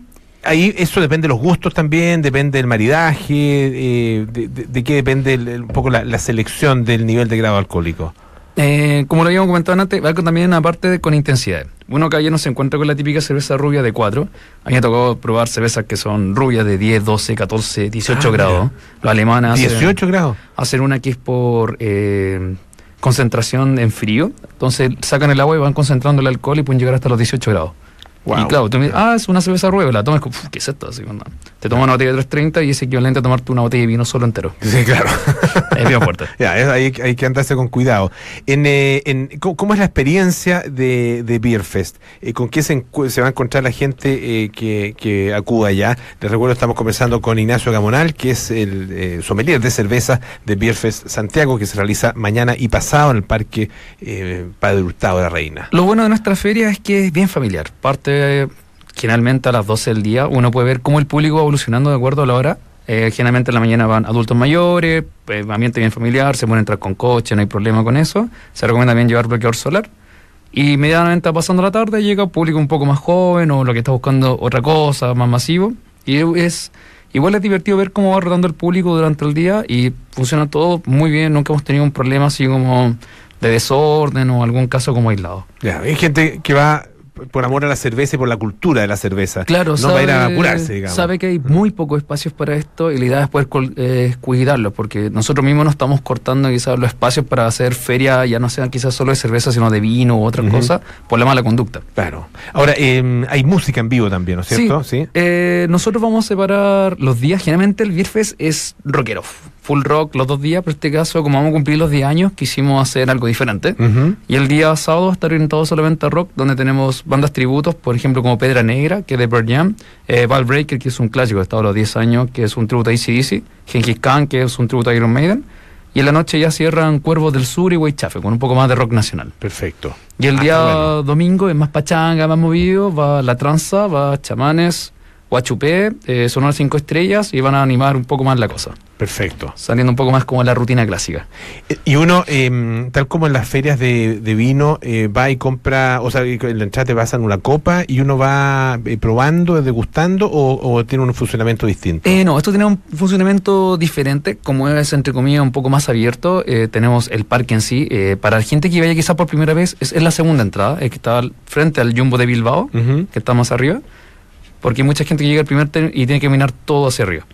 ahí eso depende de los gustos también, depende del maridaje, eh, de, de- de qué depende el- el- un poco la, la selección del nivel de grado alcohólico. Eh, como lo habíamos comentado antes, va con también aparte de- con intensidad. Uno que ayer no se encuentra con la típica cerveza rubia de cuatro. A mí me tocó probar cervezas que son rubias de diez, doce, catorce, dieciocho Ah, grados. mira. Los alemanes hacen, dieciocho grados. hacen una que es por eh, concentración en frío. Entonces sacan el agua y van concentrando el alcohol y pueden llegar hasta los dieciocho grados. Wow. Y claro, tú me dices, ah, es una cerveza rubia, la tomas como, "Uf, ¿qué es esto?" Así, cuando te tomas una botella de trescientos treinta y es equivalente a tomarte una botella de vino solo entero. Sí, claro. Es bien fuerte. Ya, es- hay, hay que andarse con cuidado. En, eh, en, ¿cómo, cómo es la experiencia de, de Beer Fest? Eh, ¿Con qué se, encu- se va a encontrar la gente eh, que, que acuda allá? Les recuerdo, estamos conversando con Ignacio Gamonal, que es el eh, sommelier de cerveza de Beer Fest Santiago, que se realiza mañana y pasado en el Parque eh, Padre Hurtado de la Reina. Lo bueno de nuestra feria es que es bien familiar. Parte eh, generalmente a las doce del día. Uno puede ver cómo el público va evolucionando de acuerdo a la hora. Eh, generalmente en la mañana van adultos mayores, eh, ambiente bien familiar, se pueden entrar con coche, no hay problema con eso. Se recomienda bien llevar bloqueador solar. Y inmediatamente pasando la tarde llega público un poco más joven o lo que está buscando otra cosa, más masivo. Y es igual es divertido ver cómo va rotando el público durante el día y funciona todo muy bien. Nunca hemos tenido un problema así como de desorden o algún caso como aislado. Ya, hay gente que va por amor a la cerveza y por la cultura de la cerveza. Claro, no sabe, va a ir a apurarse, digamos. sabe que hay muy pocos espacios para esto y la idea es poder col- eh, cuidarlos, porque nosotros mismos nos estamos cortando quizás los espacios para hacer feria, ya no sean quizás solo de cerveza, sino de vino u otras Ujú. cosas, por la mala conducta. Claro. Ahora, eh, hay música en vivo también, ¿no es cierto? Sí. Eh, nosotros vamos a separar los días. Generalmente el Beer Fest es rockero, full rock los dos días, pero en este caso, como vamos a cumplir los diez años, quisimos hacer algo diferente. Ujú. Y el día sábado va a estar orientado solamente a rock, donde tenemos bandas tributos, por ejemplo, como Pedra Negra, que es de Pearl Jam, eh, Val Breaker, que es un clásico, está a los diez años, que es un tributo a A C D C, Genghis Khan, que es un tributo a Iron Maiden, y en la noche ya cierran Cuervos del Sur y Weichafe, con un poco más de rock nacional. Perfecto. Y el Ah, día bueno. domingo es más pachanga, más movido, va La Tranza, va Chamanes, Huachupé, eh, Sonora Cinco Estrellas, y van a animar un poco más la cosa, Perfecto. saliendo un poco más como la rutina clásica. Eh, Y uno, eh, tal como en las ferias de, de vino, eh, va y compra, o sea, y en la entrada te pasan una copa y uno va eh, probando, degustando, o, o tiene un funcionamiento distinto. Eh, no, esto tiene un funcionamiento diferente, como es entre comillas un poco más abierto. Eh, tenemos el parque en sí. Eh, para la gente que vaya quizás por primera vez, es, es la segunda entrada, es que está al- frente al Jumbo de Bilbao, Ujú. que está más arriba, porque hay mucha gente que llega al primer tren y tiene que mirar todo hacia arriba.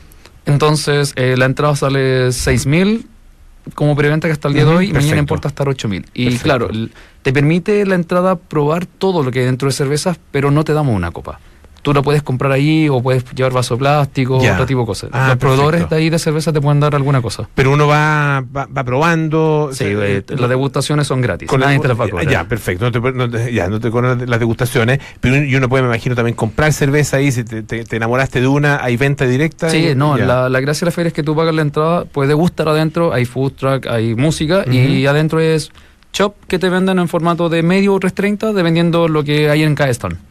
Entonces, eh, la entrada sale seis mil como preventa que hasta el día de Ujú, hoy, y mañana perfecto. importa estar ocho mil. Y Perfecto. claro, l- te permite la entrada probar todo lo que hay dentro de cervezas, pero no te damos una copa. Tú lo puedes comprar ahí o puedes llevar vaso plástico, Ya. otro tipo de cosas. Ah, Los proveedores perfecto. de ahí de cerveza te pueden dar alguna cosa. Pero uno va, va, va probando. Sí, o sea, eh, eh, las degustaciones son gratis. con Nadie el- te las va a eh, cobrar. Ya, perfecto. No te, no te- ya, no te cobran las degustaciones. Pero y uno puede, me imagino, también comprar cerveza ahí. Si te, te- te enamoraste de una, hay venta directa. Sí, y- no, ya. la, la gracia de la feria es que tú pagas la entrada, puedes degustar adentro, hay food truck, hay música, y adentro es shop que te venden en formato de medio o tres treinta, dependiendo lo que hay en cada stand.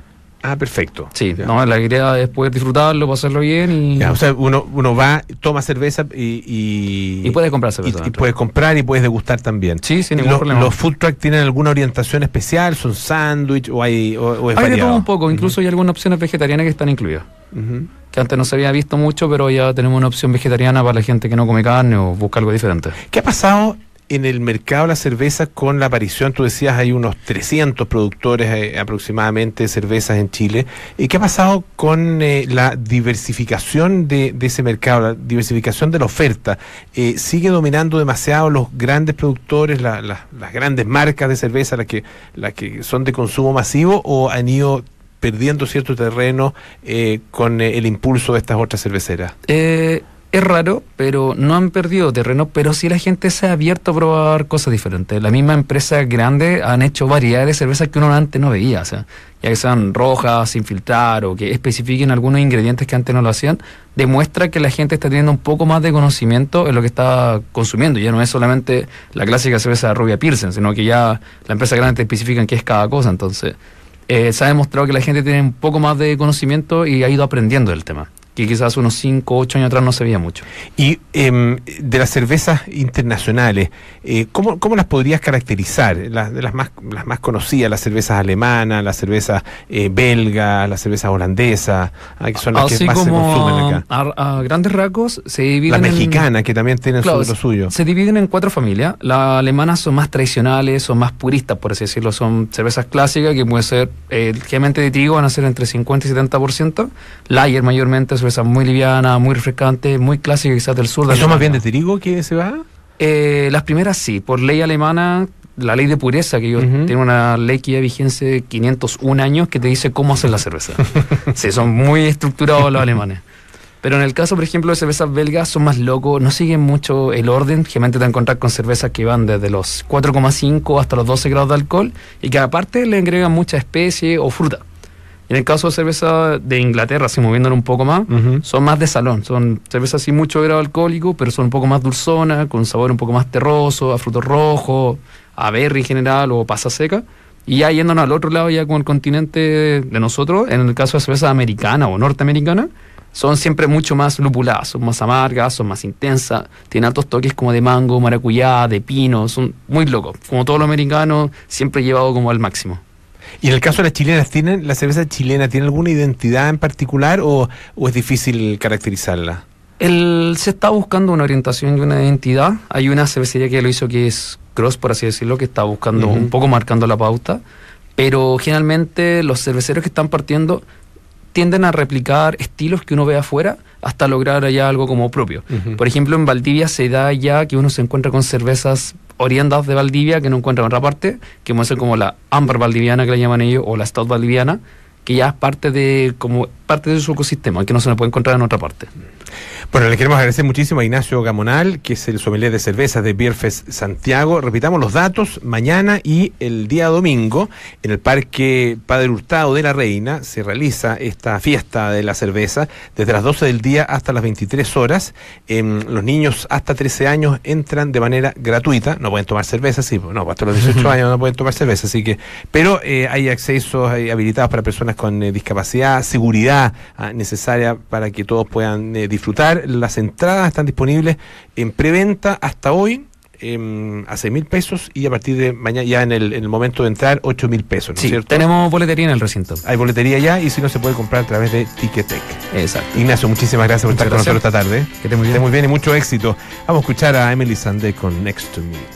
Ah, perfecto. Sí, Ya. no, la idea es poder disfrutarlo, pasarlo bien y, Ya, o sea, uno, uno va, toma cerveza y... Y, y puede comprar cerveza. y, y dentro. puedes comprar y puedes degustar también. Sí, sin ningún Lo- problema. ¿Los food truck tienen alguna orientación especial? ¿Son sándwich o, hay, o, o es Hay de variado? todo un poco, incluso hay algunas opciones vegetarianas que están incluidas. Ujú. Que antes no se había visto mucho, pero ya tenemos una opción vegetariana para la gente que no come carne o busca algo diferente. ¿Qué ha pasado en el mercado de la cerveza con la aparición? Tú decías, hay unos trescientos productores eh, aproximadamente de cervezas en Chile. ¿Y qué ha pasado con eh, la diversificación de, de ese mercado, la diversificación de la oferta? Eh, ¿Sigue dominando demasiado los grandes productores, la- la- las grandes marcas de cerveza, las que, las que son de consumo masivo, o han ido perdiendo cierto terreno eh, con eh, el impulso de estas otras cerveceras? Eh, es raro, pero no han perdido terreno, pero sí la gente se ha abierto a probar cosas diferentes. La misma empresa grande han hecho variedades de cervezas que uno antes no veía, o sea, ya que sean rojas, sin filtrar o que especifiquen algunos ingredientes que antes no lo hacían, demuestra que la gente está teniendo un poco más de conocimiento en lo que está consumiendo. Ya no es solamente la clásica cerveza rubia Pilsen, sino que ya la empresa grande te especifican qué es cada cosa, entonces eh, se ha demostrado que la gente tiene un poco más de conocimiento y ha ido aprendiendo del tema, que quizás unos cinco o ocho años atrás no se veía mucho. Y em, de las cervezas internacionales, eh, ¿cómo, ¿cómo las podrías caracterizar? Las, de las más, las más conocidas, las cervezas alemanas, las cervezas eh, belgas, las cervezas holandesas, ah, que son las Así que más se como consumen acá. a, a grandes rasgos se dividen Las en- mexicanas, que también tienen Claro, su, lo suyo. se dividen en cuatro familias. Las alemanas son más tradicionales, son más puristas, por así decirlo. Son cervezas clásicas que pueden ser, eh, generalmente de trigo, van a ser entre cincuenta y setenta por ciento. Lager mayormente, cerveza muy liviana, muy refrescante, muy clásica quizás del sur de ¿Y son más bien Alemania. de trigo que se va? Eh, las primeras sí, por ley alemana, la ley de pureza, que ellos Ujú. tienen una ley que ya vigencia de quinientos un años que te dice cómo hacer la cerveza. Sí, son muy estructurados los alemanes. Pero en el caso, por ejemplo, de cervezas belgas, son más locos, no siguen mucho el orden. Generalmente te vas a encontrar con cervezas que van desde los cuatro coma cinco hasta los doce grados de alcohol y que aparte le agregan mucha especie o fruta. En el caso de cerveza de Inglaterra, así moviéndolo un poco más, Ujú. son más de salón. Son cervezas sin mucho grado alcohólico, pero son un poco más dulzonas, con un sabor un poco más terroso, a frutos rojos, a berry en general o pasa seca. Y ya yéndonos al otro lado, ya con el continente de nosotros, en el caso de cerveza americana o norteamericana, son siempre mucho más lupuladas, son más amargas, son más intensas, tienen altos toques como de mango, maracuyá, de pino, son muy locos. Como todo lo americano, siempre llevado como al máximo. Y en el caso de las chilenas, ¿tienen, ¿la cerveza chilena tiene alguna identidad en particular o, o es difícil caracterizarla? El, se está buscando una orientación y una identidad. Hay una cervecería que lo hizo que es Cross, por así decirlo, que está buscando Ujú. un poco marcando la pauta. Pero generalmente los cerveceros que están partiendo tienden a replicar estilos que uno ve afuera hasta lograr allá algo como propio. Ujú. Por ejemplo, en Valdivia se da ya que uno se encuentra con cervezas oriendas de Valdivia que no encuentra en otra parte, que puede ser como la Amber valdiviana que la llaman ellos, o la Stout valdiviana, que ya es parte de como parte de su ecosistema, que no se le puede encontrar en otra parte. Bueno, le queremos agradecer muchísimo a Ignacio Gamonal, que es el sommelier de cervezas de Beer Fest Santiago. Repitamos los datos: mañana y el día domingo, en el Parque Padre Hurtado de la Reina, se realiza esta fiesta de la cerveza desde las doce del día hasta las veintitrés horas. Eh, los niños hasta trece años entran de manera gratuita. No pueden tomar cerveza, sí, no, hasta los dieciocho años no pueden tomar cerveza, así que, pero eh, hay accesos hay habilitados para personas con eh, discapacidad, seguridad ah, necesaria para que todos puedan eh, disfrutar. Las entradas están disponibles en preventa hasta hoy eh, a seis mil pesos y a partir de mañana ya en el, en el momento de entrar ocho mil pesos, ¿no es Sí, cierto? tenemos boletería en el recinto. Hay boletería ya y si no se puede comprar a través de Ticketek. Exacto. Ignacio, muchísimas gracias por Muchas estar con nosotros gracias. esta tarde. Que esté muy bien. Esté muy bien y mucho éxito. Vamos a escuchar a Emily Sandé con Next to Me.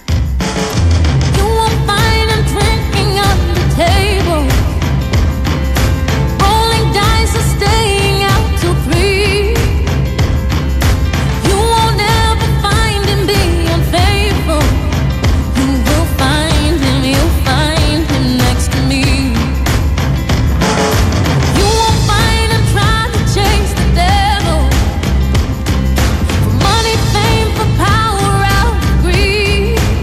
You won't find them drinking on the table, rolling dice or staying out till three. You won't ever find him being unfaithful. You will find him, you'll find him next to me. You won't find him trying to chase the devil, for money, fame, for power, out of greed.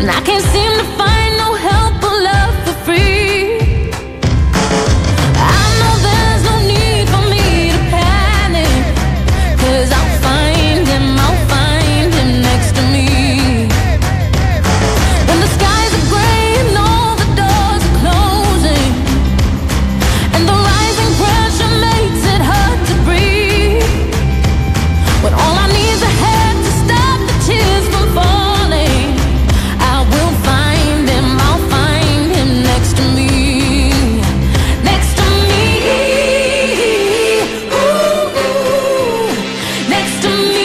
and I can't seem to find no help or love for free. I know there's no need for me to panic, 'cause I'll find him, I'll find him next to me. When the skies are gray and all the doors are closing, and the rising pressure makes it hard to breathe, when all I need is a hand to stop the tears from falling, I will find him, I'll find him next to me. Next to me. Ooh, ooh. Next to me.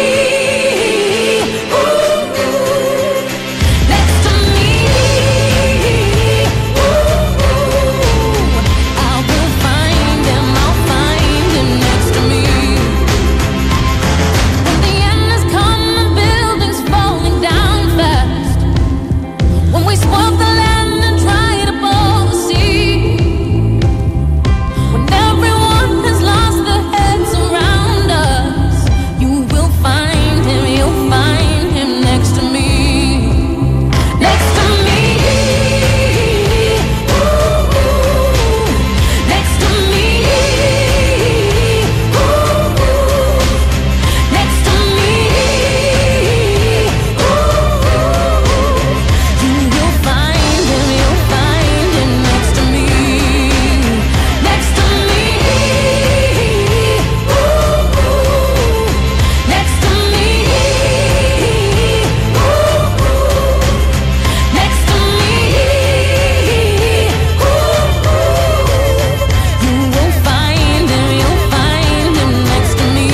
Ooh, ooh. Next to me. Ooh, ooh. I will find him, I'll find him next to me. When the end has come and buildings falling down fast, when we spoil the land and try to boil the sea, when everyone has lost their heads around us, you will find him, you'll find him next to me. Next to me. Ooh, ooh. Next to me. Ooh, ooh. Next to me. Ooh, ooh. You will find him, you'll find him next to me. Next to me. Ooh, ooh. Next to me. Ooh, ooh. Next to me. Ooh, ooh. You will find him, you'll find him next to me.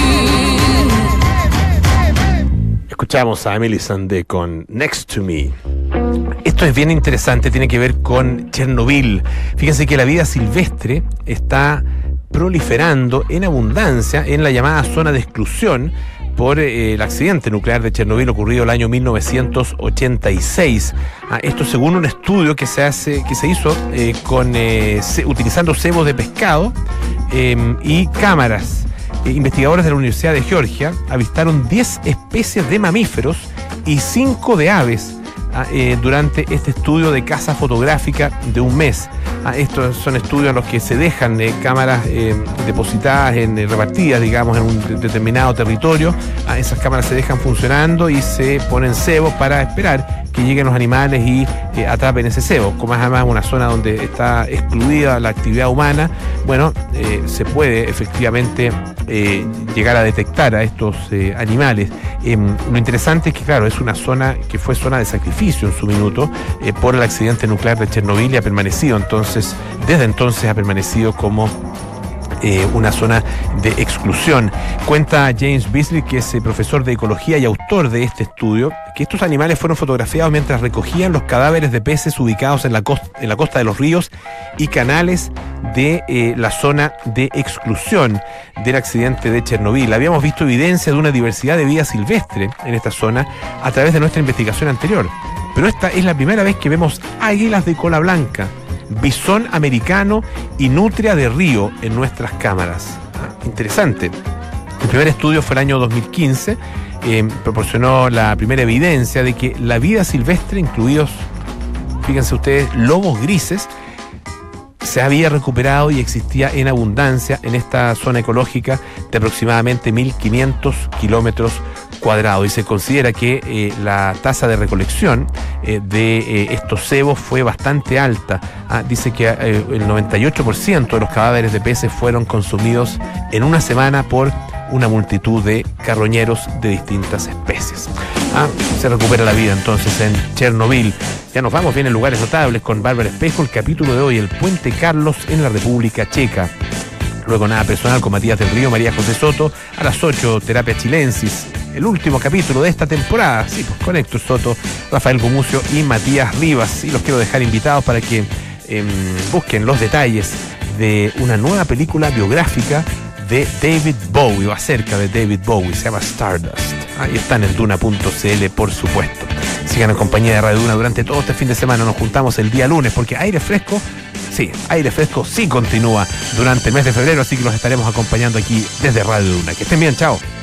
Escuchamos a Emily Sandé con Next to Me. Esto es bien interesante, tiene que ver con Chernobyl. Fíjense que la vida silvestre está proliferando en abundancia en la llamada zona de exclusión por eh, el accidente nuclear de Chernobyl ocurrido el año mil novecientos ochenta y seis. Ah, esto según un estudio que se hace, que se hizo eh, con eh, ce- utilizando cebos de pescado eh, y cámaras. Eh, investigadores de la Universidad de Georgia avistaron diez especies de mamíferos y cinco de aves ah, eh, durante este estudio de caza fotográfica de un mes. Ah, estos son estudios en los que se dejan eh, cámaras eh, depositadas, en, eh, repartidas, digamos, en un de- determinado territorio. Ah, esas cámaras se dejan funcionando y se ponen cebos para esperar que lleguen los animales y eh, atrapen ese cebo. Como es además una zona donde está excluida la actividad humana, bueno, eh, se puede efectivamente eh, llegar a detectar a estos eh, animales. Eh, lo interesante es que, claro, es una zona que fue zona de sacrificio en su minuto eh, por el accidente nuclear de Chernobyl y ha permanecido entonces, desde entonces ha permanecido como Eh, una zona de exclusión. Cuenta James Beasley, que es eh, profesor de ecología y autor de este estudio, que estos animales fueron fotografiados mientras recogían los cadáveres de peces ubicados en la costa, en la costa de los ríos y canales de eh, la zona de exclusión del accidente de Chernobyl. Habíamos visto evidencia de una diversidad de vida silvestre en esta zona a través de nuestra investigación anterior, pero esta es la primera vez que vemos águilas de cola blanca, bisón americano y nutria de río en nuestras cámaras. Ah, interesante. El primer estudio fue el año dos mil quince, eh, proporcionó la primera evidencia de que la vida silvestre, incluidos, fíjense ustedes, lobos grises, se había recuperado y existía en abundancia en esta zona ecológica de aproximadamente mil quinientos kilómetros cuadrados, y se considera que eh, la tasa de recolección eh, de eh, estos cebos fue bastante alta. Ah, dice que eh, el noventa y ocho por ciento de los cadáveres de peces fueron consumidos en una semana por una multitud de carroñeros de distintas especies. Ah, se recupera la vida entonces en Chernobyl. Ya nos vamos bien en lugares notables con Bárbara Espejo. El capítulo de hoy, el Puente Carlos en la República Checa. Luego Nada Personal con Matías del Río, María José Soto. A las ocho, Terapia Chilensis. El último capítulo de esta temporada. Sí, pues con Héctor Soto, Rafael Gumucio y Matías Rivas. Y los quiero dejar invitados para que eh, busquen los detalles de una nueva película biográfica de David Bowie, o acerca de David Bowie. Se llama Stardust. Ahí están en duna punto c l, por supuesto. Sigan en compañía de Radio Duna durante todo este fin de semana. Nos juntamos el día lunes porque Aire Fresco, sí, Aire Fresco sí continúa durante el mes de febrero, así que los estaremos acompañando aquí desde Radio Duna. Que estén bien, chao.